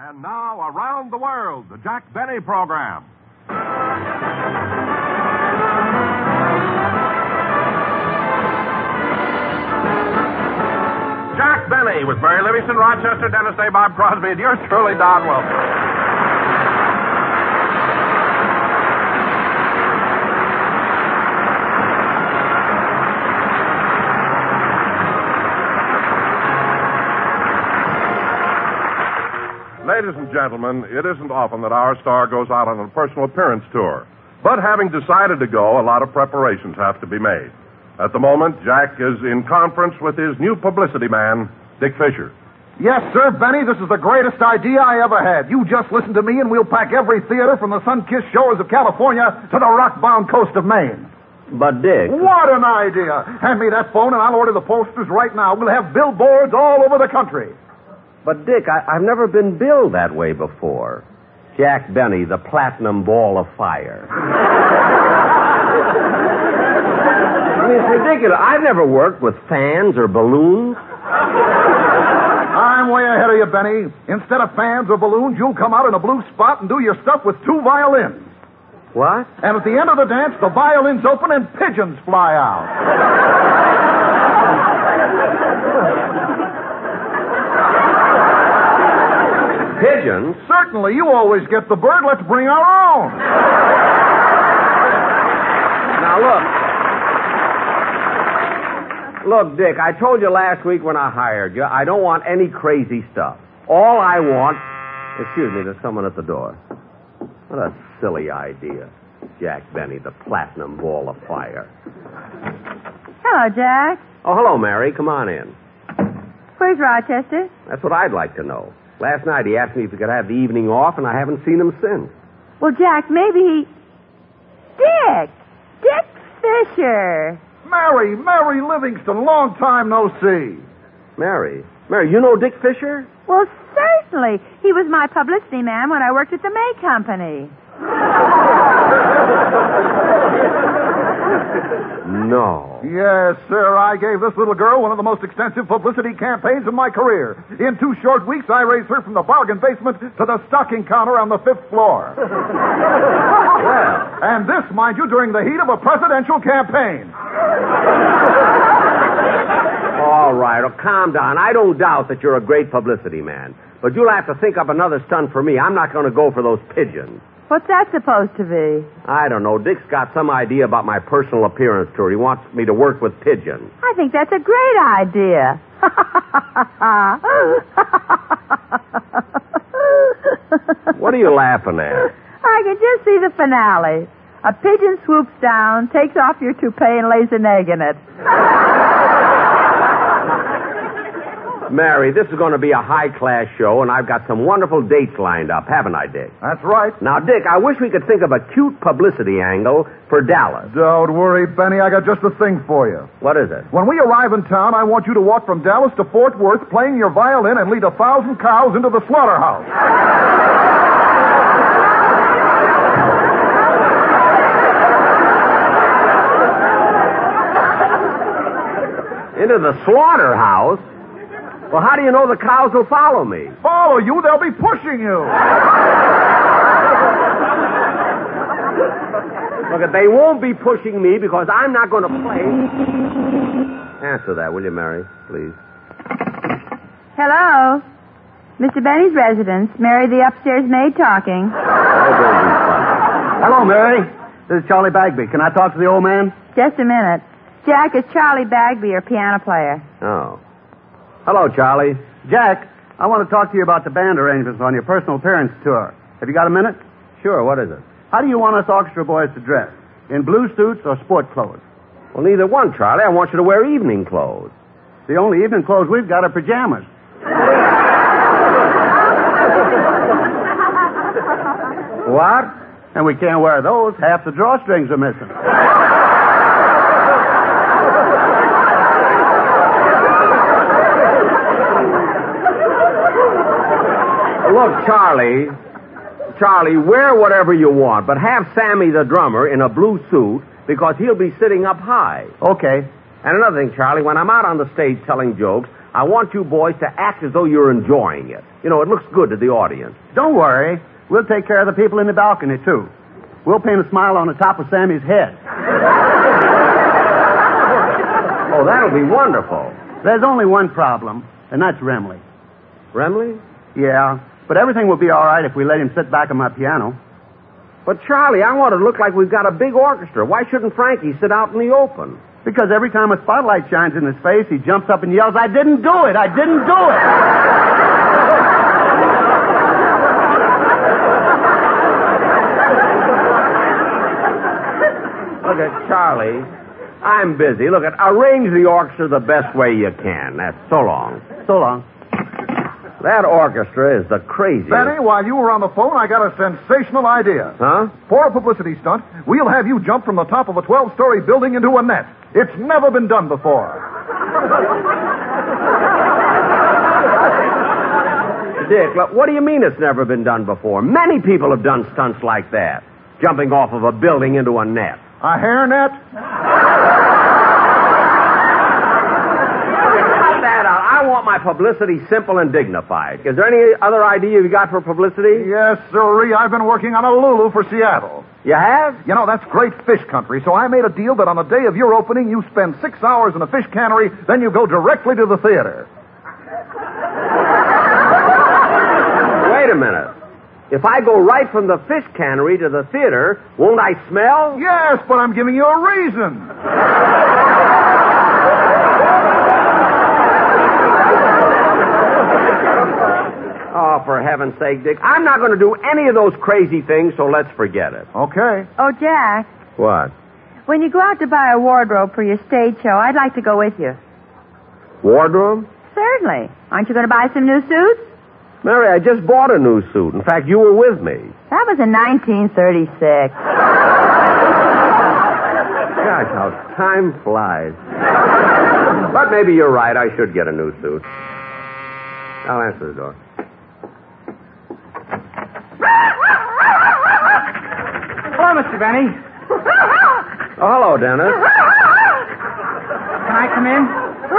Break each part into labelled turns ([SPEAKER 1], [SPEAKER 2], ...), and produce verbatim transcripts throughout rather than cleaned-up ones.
[SPEAKER 1] And now, Around the World, the Jack Benny program. Jack Benny with Mary Livingston, Rochester, Dennis Day, Bob Crosby, and yours truly, Don Wilson. Ladies and gentlemen, it isn't often that our star goes out on a personal appearance tour. But having decided to go, a lot of preparations have to be made. At the moment, Jack is in conference with his new publicity man, Dick Fisher.
[SPEAKER 2] Yes, sir, Benny, this is the greatest idea I ever had. You just listen to me and we'll pack every theater from the sun-kissed shores of California to the rock-bound coast of Maine.
[SPEAKER 3] But, Dick...
[SPEAKER 2] What an idea! Hand me that phone and I'll order the posters right now. We'll have billboards all over the country.
[SPEAKER 3] But, Dick, I, I've never been billed that way before. Jack Benny, the platinum ball of fire. I mean, it's ridiculous. I've never worked with fans or balloons.
[SPEAKER 2] I'm way ahead of you, Benny. Instead of fans or balloons, you'll come out in a blue spot and do your stuff with two violins.
[SPEAKER 3] What?
[SPEAKER 2] And at the end of the dance, the violins open and pigeons fly out.
[SPEAKER 3] Pigeons?
[SPEAKER 2] Certainly. You always get the bird. Let's bring our own.
[SPEAKER 3] Now, look. Look, Dick, I told you last week when I hired you, I don't want any crazy stuff. All I want... Excuse me, there's someone at the door. What a silly idea. Jack Benny, the platinum ball of fire.
[SPEAKER 4] Hello, Jack.
[SPEAKER 3] Oh, hello, Mary. Come on in.
[SPEAKER 4] Where's Rochester?
[SPEAKER 3] That's what I'd like to know. Last night he asked me if he could have the evening off, and I haven't seen him since.
[SPEAKER 4] Well, Jack, maybe he... Dick! Dick Fisher!
[SPEAKER 2] Mary, Mary Livingston, long time no see.
[SPEAKER 3] Mary? Mary, you know Dick Fisher?
[SPEAKER 4] Well, certainly. He was my publicity man when I worked at the May Company.
[SPEAKER 3] No.
[SPEAKER 2] Yes, sir. I gave this little girl one of the most extensive publicity campaigns of my career. In two short weeks, I raised her from the bargain basement to the stocking counter on the fifth floor.
[SPEAKER 3] Well.
[SPEAKER 2] And this, mind you, during the heat of a presidential campaign.
[SPEAKER 3] All right, oh, calm down. I don't doubt that you're a great publicity man. But you'll have to think up another stunt for me. I'm not going to go for those pigeons.
[SPEAKER 4] What's that supposed to be?
[SPEAKER 3] I don't know. Dick's got some idea about my personal appearance tour. He wants me to work with pigeons.
[SPEAKER 4] I think that's a great idea.
[SPEAKER 3] What are you laughing at?
[SPEAKER 4] I can just see the finale. A pigeon swoops down, takes off your toupee, and lays an egg in it.
[SPEAKER 3] Mary, this is going to be a high-class show, and I've got some wonderful dates lined up, haven't I, Dick?
[SPEAKER 2] That's right.
[SPEAKER 3] Now, Dick, I wish we could think of a cute publicity angle for Dallas.
[SPEAKER 2] Don't worry, Benny. I got just the thing for you.
[SPEAKER 3] What is it?
[SPEAKER 2] When we arrive in town, I want you to walk from Dallas to Fort Worth playing your violin and lead a thousand cows into the slaughterhouse.
[SPEAKER 3] Into the slaughterhouse? Well, how do you know the cows will follow me?
[SPEAKER 2] Follow you? They'll be pushing you.
[SPEAKER 3] Look, they won't be pushing me because I'm not going to play. Answer that, will you, Mary, please?
[SPEAKER 4] Hello? Mister Benny's residence. Mary, the upstairs maid talking.
[SPEAKER 3] Oh, don't be funny.
[SPEAKER 5] Hello, Mary. This is Charlie Bagby. Can I talk to the old man?
[SPEAKER 4] Just a minute. Jack, is Charlie Bagby, your piano player.
[SPEAKER 3] Oh. Hello, Charlie.
[SPEAKER 5] Jack, I want to talk to you about the band arrangements on your personal appearance tour. Have you got a minute?
[SPEAKER 3] Sure, what is it?
[SPEAKER 5] How do you want us orchestra boys to dress? In blue suits or sport clothes?
[SPEAKER 3] Well, neither one, Charlie. I want you to wear evening clothes.
[SPEAKER 5] The only evening clothes we've got are pajamas.
[SPEAKER 3] What?
[SPEAKER 5] And we can't wear those. Half the drawstrings are missing.
[SPEAKER 3] Look, Charlie, Charlie, wear whatever you want, but have Sammy the drummer in a blue suit because he'll be sitting up high.
[SPEAKER 5] Okay.
[SPEAKER 3] And another thing, Charlie, when I'm out on the stage telling jokes, I want you boys to act as though you're enjoying it. You know, it looks good to the audience.
[SPEAKER 5] Don't worry. We'll take care of the people in the balcony, too. We'll paint a smile on the top of Sammy's head.
[SPEAKER 3] Oh, that'll be wonderful.
[SPEAKER 5] There's only one problem, and that's Remley.
[SPEAKER 3] Remley?
[SPEAKER 5] Yeah, but everything will be all right if we let him sit back on my piano.
[SPEAKER 3] But, Charlie, I want it to look like we've got a big orchestra. Why shouldn't Frankie sit out in the open?
[SPEAKER 5] Because every time a spotlight shines in his face, he jumps up and yells, I didn't do it! I didn't do it!
[SPEAKER 3] Look at Charlie. I'm busy. Look at arrange the orchestra the best way you can. That's so long.
[SPEAKER 5] So long.
[SPEAKER 3] That orchestra is the craziest.
[SPEAKER 2] Benny, while you were on the phone, I got a sensational idea.
[SPEAKER 3] Huh?
[SPEAKER 2] For a publicity stunt, we'll have you jump from the top of a twelve-story building into a net. It's never been done before.
[SPEAKER 3] Dick, look, what do you mean it's never been done before? Many people have done stunts like that. Jumping off of a building into a net.
[SPEAKER 2] A hairnet?
[SPEAKER 3] That out. I want my publicity simple and dignified. Is there any other idea you got for publicity?
[SPEAKER 2] Yes, sirree. I've been working on a Lulu for Seattle.
[SPEAKER 3] You have?
[SPEAKER 2] You know, that's great fish country, so I made a deal that on the day of your opening, you spend six hours in a fish cannery, then you go directly to the theater.
[SPEAKER 3] Wait a minute. If I go right from the fish cannery to the theater, won't I smell?
[SPEAKER 2] Yes, but I'm giving you a reason.
[SPEAKER 3] Oh, for heaven's sake, Dick. I'm not going to do any of those crazy things, so let's forget it.
[SPEAKER 2] Okay.
[SPEAKER 4] Oh, Jack,
[SPEAKER 3] What?
[SPEAKER 4] when you go out to buy a wardrobe for your stage show, I'd like to go with you.
[SPEAKER 3] Wardrobe?
[SPEAKER 4] Certainly. Aren't you going to buy some new suits?
[SPEAKER 3] Mary, I just bought a new suit. In fact, you were with me.
[SPEAKER 4] That was in nineteen thirty-six.
[SPEAKER 3] Gosh, how time flies. But maybe you're right. I should get a new suit. I'll answer the door.
[SPEAKER 6] Hello, Mister Benny.
[SPEAKER 3] Oh, hello, Dennis.
[SPEAKER 6] Can I come in?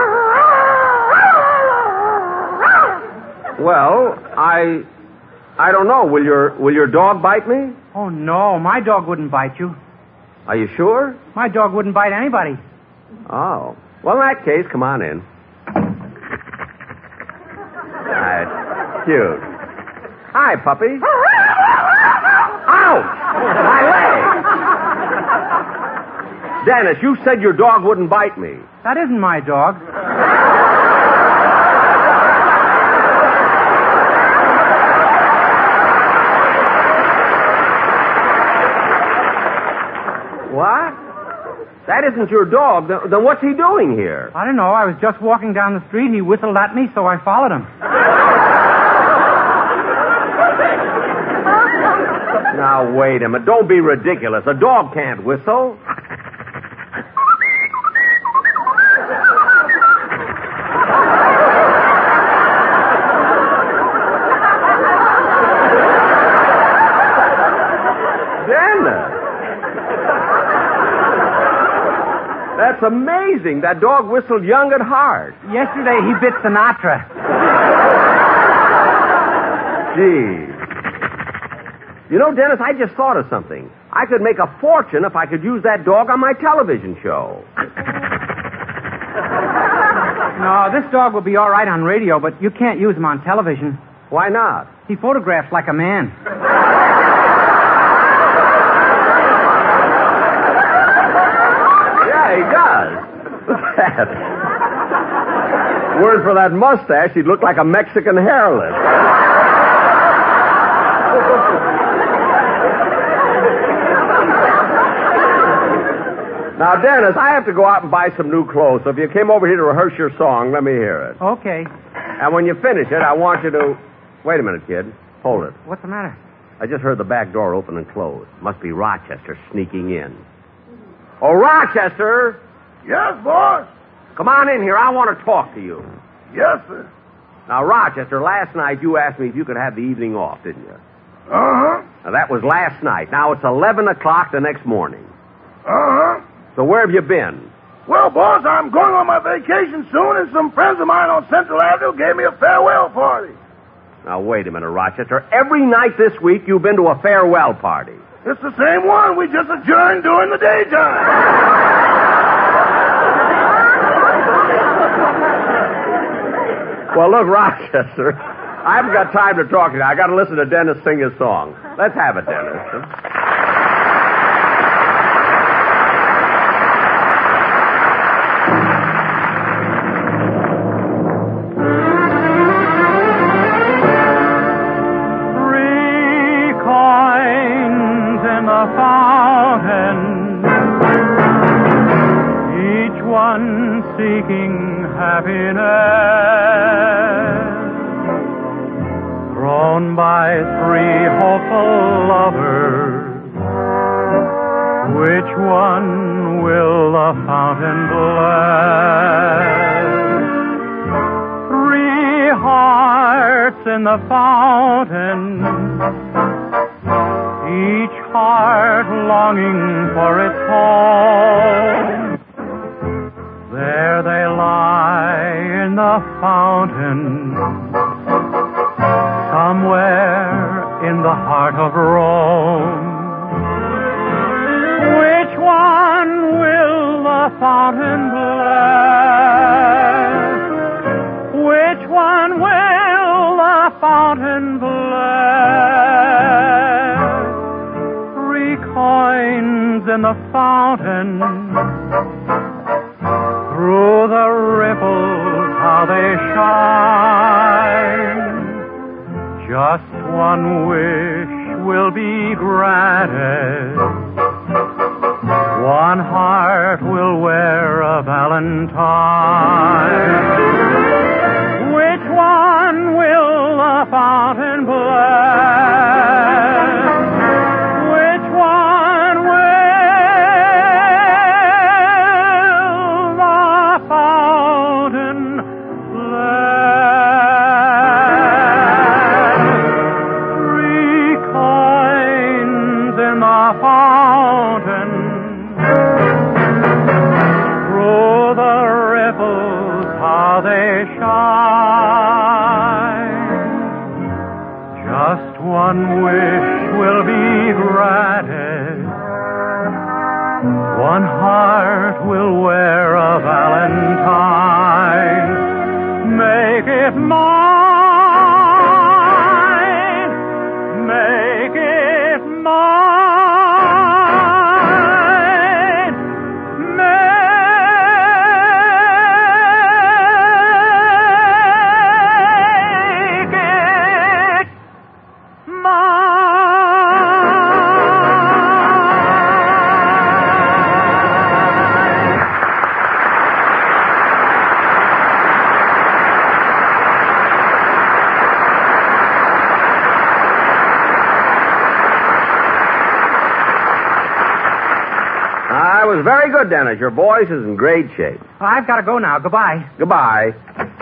[SPEAKER 3] Well, I... I don't know. Will your will your dog bite me?
[SPEAKER 6] Oh, no. My dog wouldn't bite you.
[SPEAKER 3] Are you sure?
[SPEAKER 6] My dog wouldn't bite anybody.
[SPEAKER 3] Oh. Well, in that case, come on in. That's cute. Hi, puppy. Ouch! My leg! Dennis, you said your dog wouldn't bite me.
[SPEAKER 6] That isn't my dog.
[SPEAKER 3] What? That isn't your dog. Then, then what's he doing here?
[SPEAKER 6] I don't know. I was just walking down the street. He whistled at me, so I followed him.
[SPEAKER 3] Now, wait a minute. Don't be ridiculous. A dog can't whistle. Dennis. That's amazing. That dog whistled young at heart.
[SPEAKER 6] Yesterday, he bit Sinatra.
[SPEAKER 3] Gee. You know, Dennis, I just thought of something. I could make a fortune if I could use that dog on my television show.
[SPEAKER 6] No, this dog will be all right on radio, but you can't use him on television.
[SPEAKER 3] Why not?
[SPEAKER 6] He photographs like a man.
[SPEAKER 3] Yeah, he does. Look at that. Word for that mustache, he'd look like a Mexican hairless. Now, Dennis, I have to go out and buy some new clothes, so if you came over here to rehearse your song, let me hear it.
[SPEAKER 6] Okay.
[SPEAKER 3] And when you finish it, I want you to... Wait a minute, kid. Hold it.
[SPEAKER 6] What's the matter?
[SPEAKER 3] I just heard the back door open and close. Must be Rochester sneaking in. Oh, Rochester!
[SPEAKER 2] Yes, boss.
[SPEAKER 3] Come on in here. I want to talk to you.
[SPEAKER 2] Yes, sir.
[SPEAKER 3] Now, Rochester, last night you asked me if you could have the evening off, didn't you?
[SPEAKER 2] Uh-huh.
[SPEAKER 3] Now, that was last night. Now it's eleven o'clock the next morning.
[SPEAKER 2] Uh-huh.
[SPEAKER 3] So where have you been?
[SPEAKER 7] Well, boss, I'm going on my vacation soon, and some friends of mine on Central Avenue gave me a farewell party.
[SPEAKER 3] Now, wait a minute, Rochester. Every night this week you've been to a farewell party.
[SPEAKER 7] It's the same one we just adjourned during the daytime.
[SPEAKER 3] Well, look, Rochester, I haven't got time to talk to you. I got to listen to Dennis sing his song. Let's have it, Dennis.
[SPEAKER 8] Seeking happiness, thrown by three hopeful lovers. Which one will the fountain bless? Three hearts in the fountain, each heart longing for its home. There they lie in the fountain, somewhere in the heart of Rome. Which one will the fountain bless? Which one will the fountain bless? Three coins in the fountain, through the ripples how they shine. Just one wish will be granted. One heart will wear a valentine. Which one will the fountain bless? Which one will one wish will be granted. One heart will wear a valentine. Make it mine. Make it mine.
[SPEAKER 3] Very good, Dennis. Your voice is in great shape.
[SPEAKER 6] Well, I've got to go now. Goodbye.
[SPEAKER 3] Goodbye.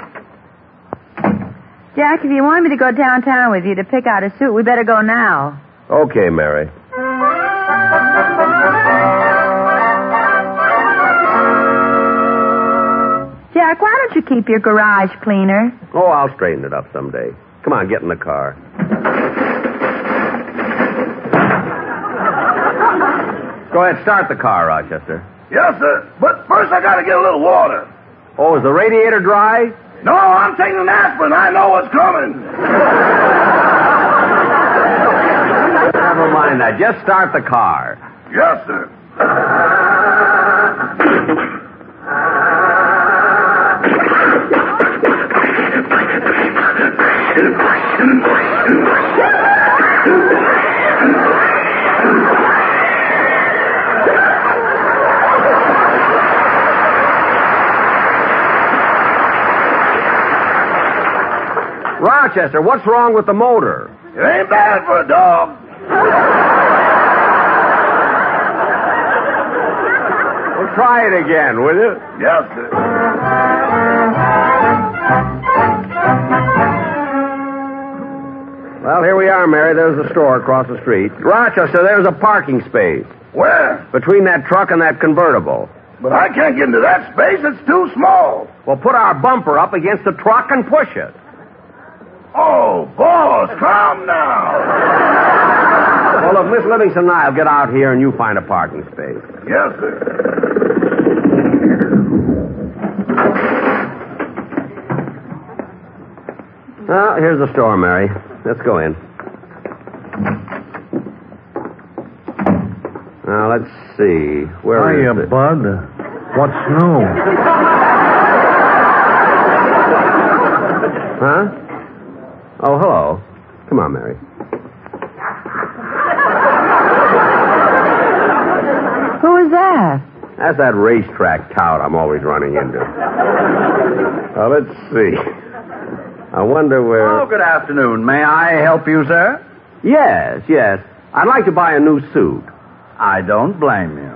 [SPEAKER 4] Jack, if you want me to go downtown with you to pick out a suit, we better go now.
[SPEAKER 3] Okay, Mary.
[SPEAKER 4] Jack, why don't you keep your garage cleaner?
[SPEAKER 3] Oh, I'll straighten it up someday. Come on, get in the car. Go ahead, start the car, Rochester.
[SPEAKER 7] Yes, sir. But first I gotta get a little water.
[SPEAKER 3] Oh, is the radiator dry?
[SPEAKER 7] No, I'm taking an aspirin. I know what's coming.
[SPEAKER 3] Never mind that. Just start the car.
[SPEAKER 7] Yes, sir.
[SPEAKER 3] Rochester, what's wrong with the motor?
[SPEAKER 7] It ain't bad for a dog.
[SPEAKER 3] Well, try it again, will you?
[SPEAKER 7] Yes, sir.
[SPEAKER 3] Well, here we are, Mary. There's the store across the street. Rochester, there's a parking space.
[SPEAKER 7] Where?
[SPEAKER 3] Between that truck and that convertible.
[SPEAKER 7] But I can't get into that space. It's too small.
[SPEAKER 3] Well, put our bumper up against the truck and push it.
[SPEAKER 7] Oh, boss, calm now.
[SPEAKER 3] Well, look, Miss Livingston and I'll get out here and you find a parking space.
[SPEAKER 7] Yes, sir.
[SPEAKER 3] Well, here's the store, Mary. Let's go in. Now, let's see. Where
[SPEAKER 9] Hiya,
[SPEAKER 3] is it?
[SPEAKER 9] Bud. What's new?
[SPEAKER 3] Huh? Oh, hello. Come on, Mary.
[SPEAKER 4] Who is that?
[SPEAKER 3] That's that racetrack tout I'm always running into. Well, let's see. I wonder where...
[SPEAKER 5] Oh, good afternoon. May I help you, sir?
[SPEAKER 3] Yes, yes. I'd like to buy a new suit.
[SPEAKER 5] I don't blame you.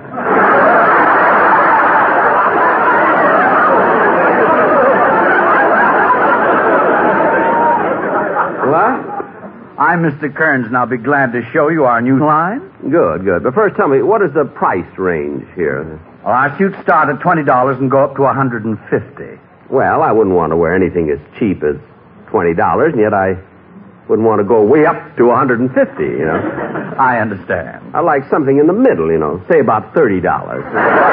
[SPEAKER 3] What?
[SPEAKER 5] I'm Mister Kearns, and I'll be glad to show you our new line.
[SPEAKER 3] Good, good. But first, tell me, what is the price range here?
[SPEAKER 5] Well, our suits start at twenty dollars and go up to one hundred fifty dollars.
[SPEAKER 3] Well, I wouldn't want to wear anything as cheap as twenty dollars, and yet I wouldn't want to go way up to one hundred fifty dollars, you know.
[SPEAKER 5] I understand.
[SPEAKER 3] I like something in the middle, you know, say about thirty dollars.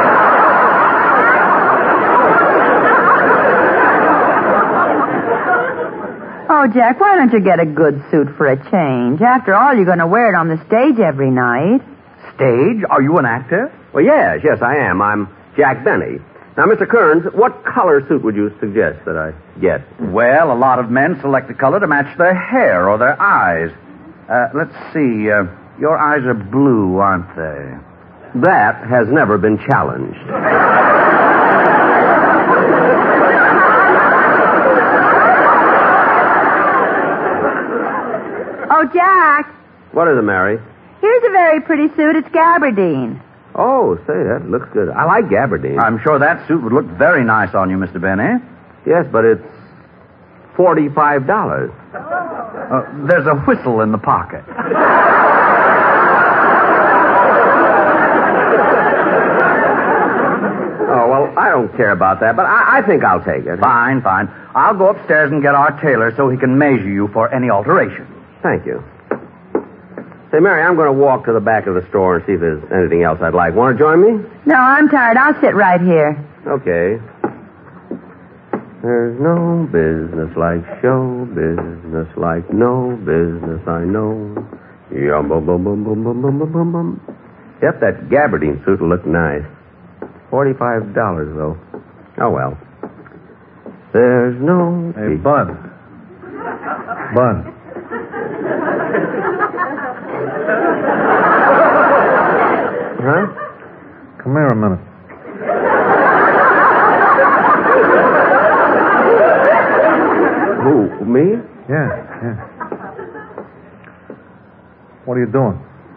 [SPEAKER 4] Oh, Jack, why don't you get a good suit for a change? After all, you're going to wear it on the stage every night.
[SPEAKER 5] Stage? Are you an actor?
[SPEAKER 3] Well, yes, yes, I am. I'm Jack Benny. Now, Mister Kearns, what color suit would you suggest that I get?
[SPEAKER 5] Well, a lot of men select a color to match their hair or their eyes. Uh, let's see. Uh, your eyes are blue, aren't they?
[SPEAKER 3] That has never been challenged.
[SPEAKER 4] Oh, Jack,
[SPEAKER 3] What is it, Mary?
[SPEAKER 4] here's a very pretty suit. It's gabardine.
[SPEAKER 3] Oh, say, that looks good. I like gabardine.
[SPEAKER 5] I'm sure that suit would look very nice on you, Mister Benny.
[SPEAKER 3] Yes, but it's forty-five dollars.
[SPEAKER 5] Uh, there's a whistle in the pocket.
[SPEAKER 3] Oh, well, I don't care about that, but I, I think I'll take it.
[SPEAKER 5] Fine, fine. I'll go upstairs and get our tailor so he can measure you for any alterations.
[SPEAKER 3] Thank you. Say, Mary, I'm going to walk to the back of the store and see if there's anything else I'd like. Want to join me?
[SPEAKER 4] No, I'm tired. I'll sit right here.
[SPEAKER 3] Okay. There's no business like show business, like no business I know. Yum, bum, bum, bum, bum, bum, bum, bum, bum, bum. Yep, that gabardine suit will look nice. Forty-five dollars, though. Oh, well. There's no...
[SPEAKER 9] Hey, Bud. Bud.
[SPEAKER 3] Huh?
[SPEAKER 9] Come here a minute.
[SPEAKER 3] Who, me?
[SPEAKER 9] Yeah, yeah. What are you doing?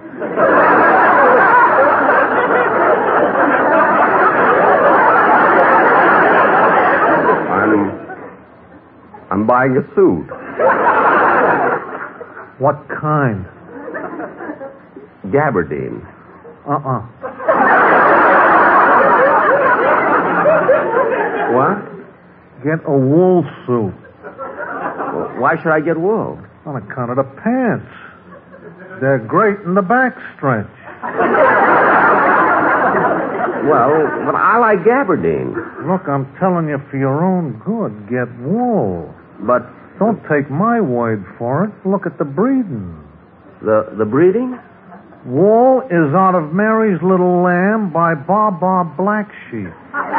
[SPEAKER 3] I'm... I'm buying a suit.
[SPEAKER 9] What kind?
[SPEAKER 3] Gabardine.
[SPEAKER 9] Uh-uh.
[SPEAKER 3] What?
[SPEAKER 9] Get a wool suit.
[SPEAKER 3] Well, why should I get wool?
[SPEAKER 9] On account of the pants. They're great in the back stretch.
[SPEAKER 3] Well, but I like gabardine.
[SPEAKER 9] Look, I'm telling you for your own good, get wool.
[SPEAKER 3] But
[SPEAKER 9] Don't take my word for it. Look at the breeding.
[SPEAKER 3] the the breeding?
[SPEAKER 9] Wool is out of Mary's Little Lamb by Bob Bob Blacksheep.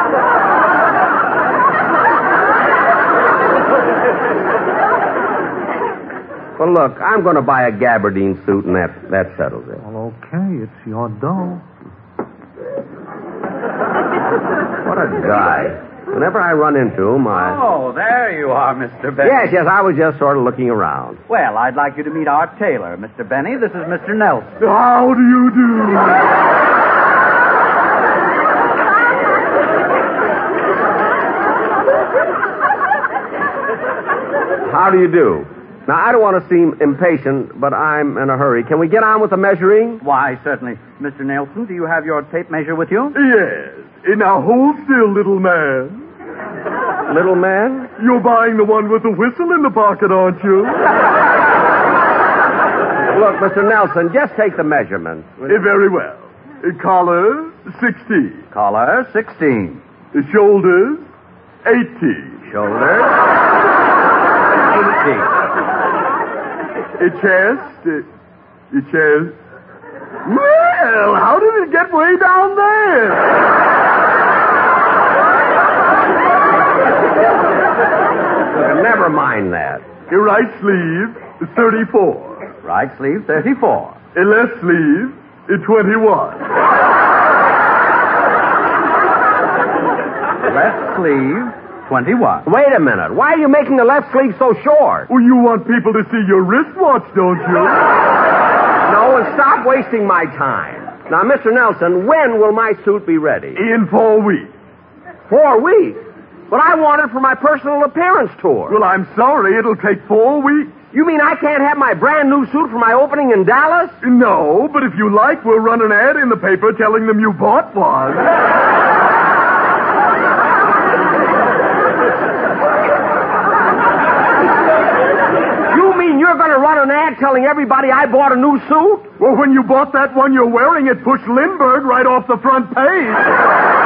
[SPEAKER 3] Well, look, I'm going to buy a gabardine suit, and that, that settles it.
[SPEAKER 9] Well, okay, it's your dough.
[SPEAKER 3] What a guy. Whenever I run into him, I...
[SPEAKER 6] Oh, there you are, Mister Benny.
[SPEAKER 3] Yes, yes, I was just sort of looking around.
[SPEAKER 6] Well, I'd like you to meet our tailor, Mister Benny. This is Mister Nelson.
[SPEAKER 7] How do you do?
[SPEAKER 3] How do you do? Now, I don't want to seem impatient, but I'm in a hurry. Can we get on with the measuring?
[SPEAKER 5] Why, certainly. Mister Nelson, do you have your tape measure with you?
[SPEAKER 7] Yes. Now hold still, little man.
[SPEAKER 3] Little man?
[SPEAKER 7] You're buying the one with the whistle in the pocket, aren't you?
[SPEAKER 3] Look, Mister Nelson, just take the measurement.
[SPEAKER 7] Eh, very well. Eh, Collar, sixteen.
[SPEAKER 5] Collar, sixteen.
[SPEAKER 7] Eh, Shoulders, eighteen.
[SPEAKER 5] Shoulders, eighteen.
[SPEAKER 7] A chest, a chest. Well, how did it get way down there?
[SPEAKER 3] Look, never mind that.
[SPEAKER 7] A right sleeve, thirty-four.
[SPEAKER 5] Right sleeve, thirty-four.
[SPEAKER 7] A left sleeve, twenty-one.
[SPEAKER 5] Left sleeve, twenty-one.
[SPEAKER 3] Wait a minute. Why are you making the left sleeve so short?
[SPEAKER 7] Well, you want people to see your wristwatch, don't you?
[SPEAKER 3] No, and stop wasting my time. Now, Mister Nelson, when will my suit be ready?
[SPEAKER 7] In four weeks.
[SPEAKER 3] Four weeks? But I want it for my personal appearance tour.
[SPEAKER 7] Well, I'm sorry. It'll take four weeks.
[SPEAKER 3] You mean I can't have my brand new suit for my opening in Dallas?
[SPEAKER 7] No, but if you like, we'll run an ad in the paper telling them you bought one.
[SPEAKER 3] You mean you're going to run an ad telling everybody I bought a new suit?
[SPEAKER 7] Well, when you bought that one you're wearing, it pushed Lindbergh right off the front page.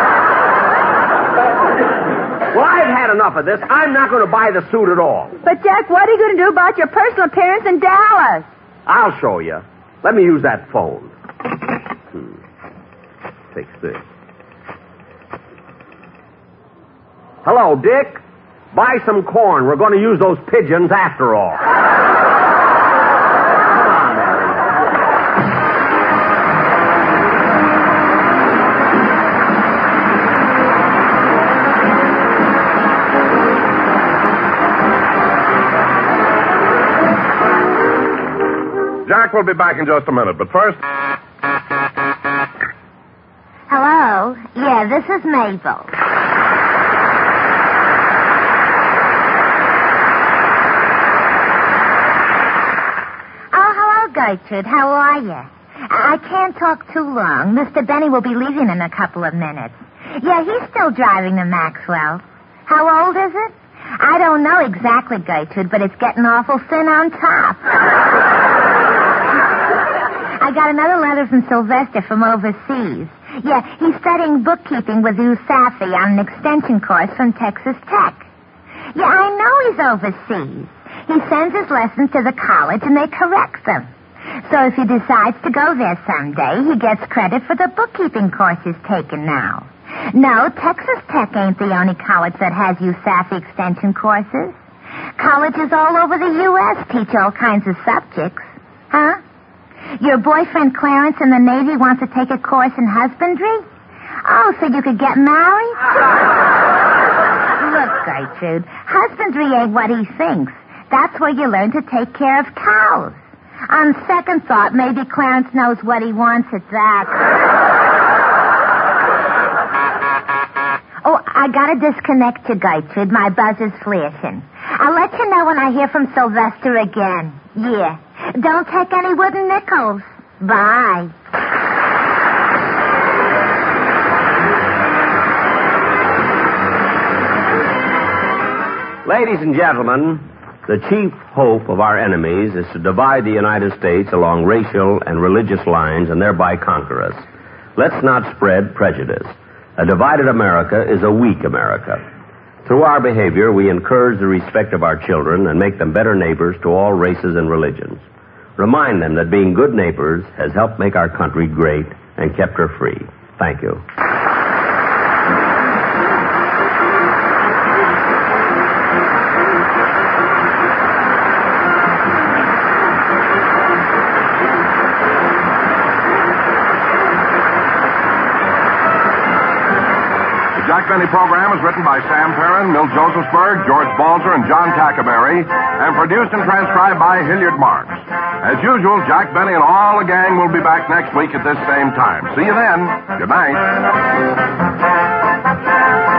[SPEAKER 3] Well, I've had enough of this. I'm not going to buy the suit at all.
[SPEAKER 4] But, Jack, what are you going to do about your personal appearance in Dallas?
[SPEAKER 3] I'll show you. Let me use that phone. Hmm. Takes this. Hello, Dick. Buy some corn. We're going to use those pigeons after all. Come on, Mary.
[SPEAKER 1] Jack will be back in just a minute, but first...
[SPEAKER 10] Hello? Yeah, this is Mabel. Oh, hello, Gertrude. How are you? I can't talk too long. Mister Benny will be leaving in a couple of minutes. Yeah, he's still driving the Maxwell. How old is it? I don't know exactly, Gertrude, but it's getting awful thin on top. I got another letter from Sylvester from overseas. Yeah, he's studying bookkeeping with U S A F I on an extension course from Texas Tech. Yeah, I know he's overseas. He sends his lessons to the college and they correct them. So if he decides to go there someday, he gets credit for the bookkeeping course he's taken now. No, Texas Tech ain't the only college that has U S A F I extension courses. Colleges all over the U S teach all kinds of subjects. Huh? Your boyfriend Clarence in the Navy wants to take a course in husbandry? Oh, so you could get married? Look, Gertrude, husbandry ain't what he thinks. That's where you learn to take care of cows. On second thought, maybe Clarence knows what he wants at that. Oh, I gotta disconnect you, Gertrude. My buzzer's flashing. I'll let you know when I hear from Sylvester again. Yeah. Don't take any wooden nickels. Bye.
[SPEAKER 3] Ladies and gentlemen, the chief hope of our enemies is to divide the United States along racial and religious lines and thereby conquer us. Let's not spread prejudice. A divided America is a weak America. Through our behavior, we encourage the respect of our children and make them better neighbors to all races and religions. Remind them that being good neighbors has helped make our country great and kept her free. Thank you.
[SPEAKER 1] The Jack Benny program is written by Sam Perrin, Milt Josephsberg, George Balzer, and John Tackaberry, and produced and transcribed by Hilliard Marks. As usual, Jack Benny and all the gang will be back next week at this same time. See you then. Good night.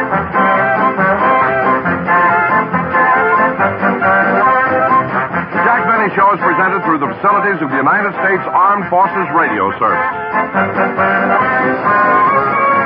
[SPEAKER 1] Jack through the facilities of the United States Armed Forces Radio Service.